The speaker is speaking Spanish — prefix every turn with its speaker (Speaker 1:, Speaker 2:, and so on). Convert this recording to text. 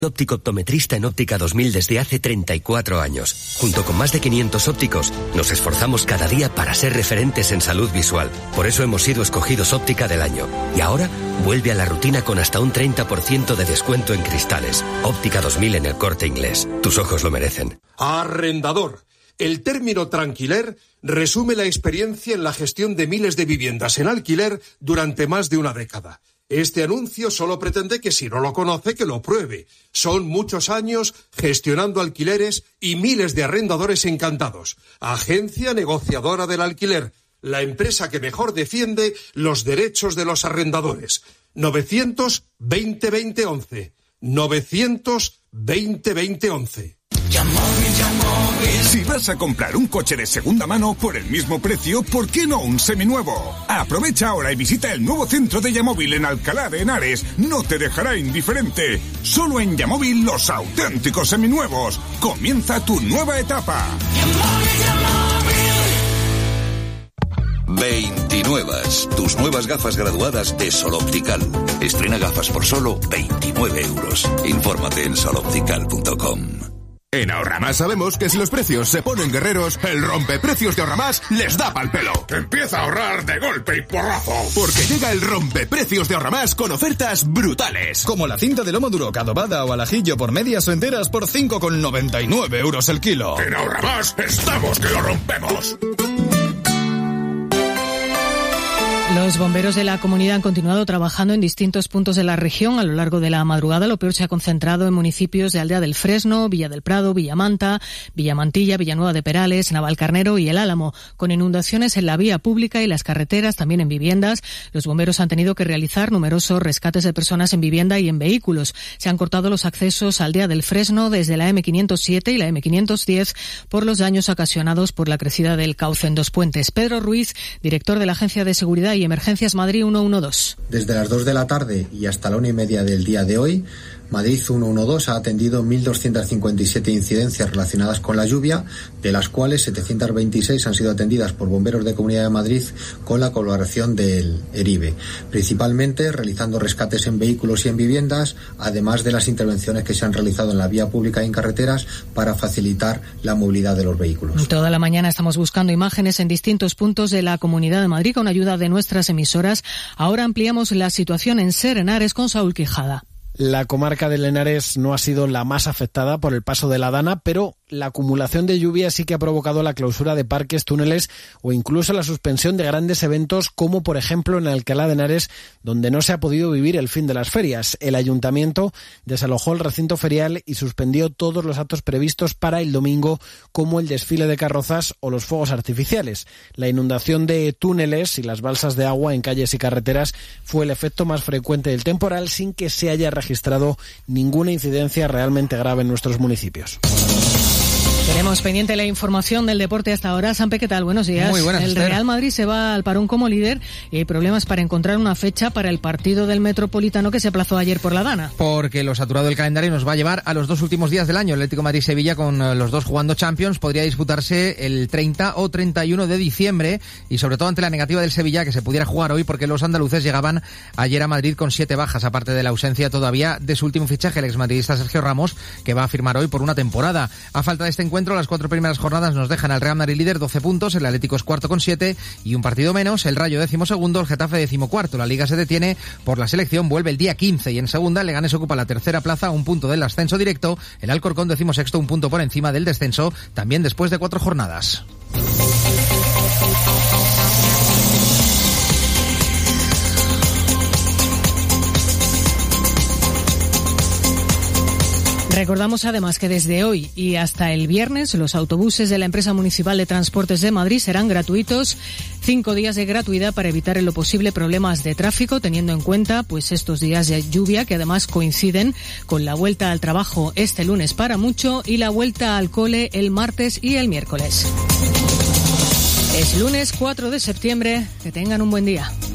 Speaker 1: Óptico optometrista en Óptica 2000 desde hace 34 años. Junto con más de 500 ópticos, nos esforzamos cada día para ser referentes en salud visual. Por eso hemos sido escogidos Óptica del Año. Y ahora, vuelve a la rutina con hasta un 30% de descuento en cristales. Óptica 2000 en El Corte Inglés. Tus ojos lo merecen.
Speaker 2: Arrendador. El término tranquiler resume la experiencia en la gestión de miles de viviendas en alquiler durante más de una década. Este anuncio solo pretende que si no lo conoce, que lo pruebe. Son muchos años gestionando alquileres y miles de arrendadores encantados. Agencia negociadora del alquiler, la empresa que mejor defiende los derechos de los arrendadores. 900-20-20-11. 900-20-20-11.
Speaker 3: Si vas a comprar un coche de segunda mano por el mismo precio, ¿por qué no un seminuevo? Aprovecha ahora y visita el nuevo centro de Yamóvil en Alcalá de Henares. No te dejará indiferente. Solo en Yamóvil, los auténticos seminuevos. Comienza tu nueva etapa.
Speaker 4: 29. Tus nuevas gafas graduadas de Sol Optical. Estrena gafas por solo 29 euros. Infórmate en soloptical.com.
Speaker 5: En Ahorramás sabemos que si los precios se ponen guerreros, el rompeprecios de Ahorramás les da pa'l pelo.
Speaker 6: Empieza a ahorrar de golpe y porrazo.
Speaker 5: Porque llega el rompeprecios de Ahorramás con ofertas brutales.
Speaker 7: Como la cinta de lomo duro adobada o al ajillo por medias o enteras por 5,99 euros el kilo.
Speaker 6: En Ahorramás estamos que lo rompemos.
Speaker 8: Los bomberos de la comunidad han continuado trabajando en distintos puntos de la región a lo largo de la madrugada. Lo peor se ha concentrado en municipios de Aldea del Fresno, Villa del Prado, Villamanta, Villamantilla, Villanueva de Perales, Navalcarnero y El Álamo, con inundaciones en la vía pública y las carreteras, también en viviendas. Los bomberos han tenido que realizar numerosos rescates de personas en vivienda y en vehículos. Se han cortado los accesos a Aldea del Fresno desde la M507 y la M510 por los daños ocasionados por la crecida del cauce en Dos Puentes. Pedro Ruiz, director de la Agencia de Seguridad y Emergencias Madrid 112.
Speaker 9: Desde las 2 de la tarde y hasta la 1:30 del día de hoy, Madrid 112 ha atendido 1.257 incidencias relacionadas con la lluvia, de las cuales 726 han sido atendidas por bomberos de Comunidad de Madrid con la colaboración del ERIBE, principalmente realizando rescates en vehículos y en viviendas, además de las intervenciones que se han realizado en la vía pública y en carreteras para facilitar la movilidad de los vehículos.
Speaker 8: Toda la mañana estamos buscando imágenes en distintos puntos de la Comunidad de Madrid con ayuda de nuestras emisoras. Ahora ampliamos la situación en Ser Henares con Saúl Quijada.
Speaker 10: La comarca del Henares no ha sido la más afectada por el paso de la Dana, pero la acumulación de lluvia sí que ha provocado la clausura de parques, túneles o incluso la suspensión de grandes eventos como por ejemplo en Alcalá de Henares, donde no se ha podido vivir el fin de las ferias. El ayuntamiento desalojó el recinto ferial y suspendió todos los actos previstos para el domingo, como el desfile de carrozas o los fuegos artificiales. La inundación de túneles y las balsas de agua en calles y carreteras fue el efecto más frecuente del temporal, sin que se haya registrado ninguna incidencia realmente grave en nuestros municipios.
Speaker 8: Tenemos pendiente la información del deporte hasta ahora. Sampe, ¿qué tal? Buenos días.
Speaker 11: Muy buenas,
Speaker 8: El
Speaker 11: Esther.
Speaker 8: Real Madrid se va al parón como líder y hay problemas para encontrar una fecha para el partido del Metropolitano que se aplazó ayer por la Dana.
Speaker 11: Porque lo saturado del calendario nos va a llevar a los dos últimos días del año. El Atlético Madrid-Sevilla, con los dos jugando Champions, podría disputarse el 30 o 31 de diciembre y sobre todo ante la negativa del Sevilla que se pudiera jugar hoy, porque los andaluces llegaban ayer a Madrid con 7 bajas, aparte de la ausencia todavía de su último fichaje, el exmadridista Sergio Ramos, que va a firmar hoy por una temporada. A falta de este encuentro, las 4 primeras jornadas nos dejan al Real Madrid líder 12 puntos, el Atlético es cuarto con 7 y un partido menos, el Rayo 12º, el Getafe 14º. La Liga se detiene por la selección, vuelve el día 15 y en segunda Leganés ocupa la tercera plaza, un punto del ascenso directo, el Alcorcón 16º, un punto por encima del descenso, también después de 4 jornadas.
Speaker 8: Recordamos además que desde hoy y hasta el viernes los autobuses de la Empresa Municipal de Transportes de Madrid serán gratuitos, 5 días de gratuidad para evitar en lo posible problemas de tráfico, teniendo en cuenta pues estos días de lluvia que además coinciden con la vuelta al trabajo este lunes para mucho y la vuelta al cole el martes y el miércoles. Es lunes 4 de septiembre, que tengan un buen día.